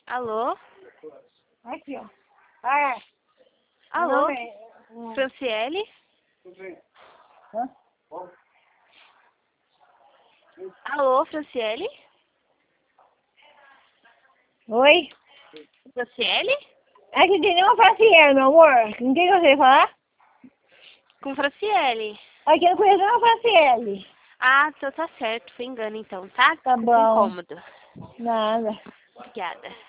Alô? Aqui, ó. Ah, é. Alô? Não, Franciele? Hã? Alô, Franciele? Oi? Franciele? É que tem uma Franciele, meu amor. Com quem você falar? Com Franciele. Aqui eu conheço uma Franciele. Ah, então tá certo. Foi engano então, tá? Tá Desculpa o bom. incômodo. Nada. Obrigada.